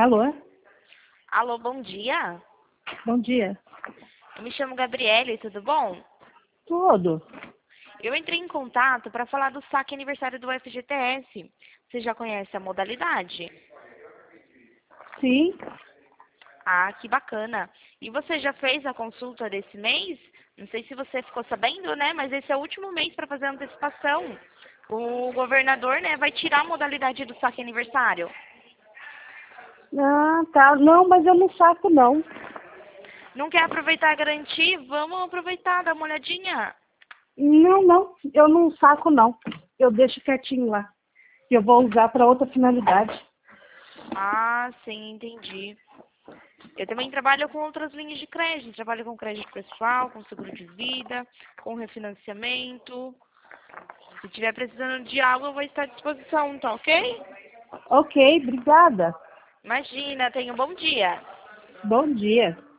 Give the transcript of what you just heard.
Alô? Alô, bom dia. Bom dia. Eu me chamo Gabriele, tudo bom? Tudo. Eu entrei em contato para falar do saque aniversário do FGTS. Você já conhece a modalidade? Sim. Ah, que bacana. E você já fez a consulta desse mês? Não sei se você ficou sabendo, né? Mas esse é o último mês para fazer a antecipação. O governador, né, vai tirar a modalidade do saque aniversário. Ah, tá. Não, mas eu não saco, não. Não quer aproveitar a garantia? Vamos aproveitar, dar uma olhadinha. Não. Eu não saco, não. Eu deixo quietinho lá. Eu vou usar para outra finalidade. Ah, sim, entendi. Eu também trabalho com outras linhas de crédito. Trabalho com crédito pessoal, com seguro de vida, com refinanciamento. Se estiver precisando de algo, eu vou estar à disposição, tá ok? Ok, obrigada. Imagina, tenha um bom dia. Bom dia.